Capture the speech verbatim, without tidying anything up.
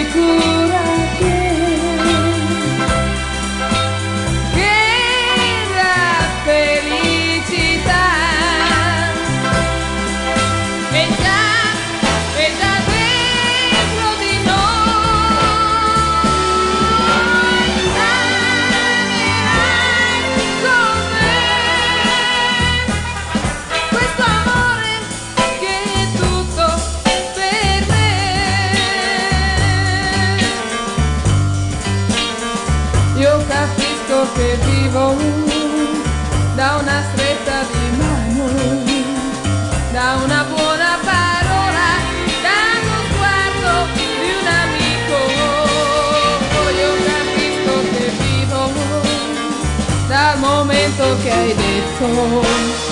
sicura che, che la felicità è già, è già dentro di noi. Cammierai con me questo amore che è tutto per me. Io capisco che vivo da una stretta di mano, da una buona parola, da uno sguardo di un amico. Io capisco che vivo dal momento che hai detto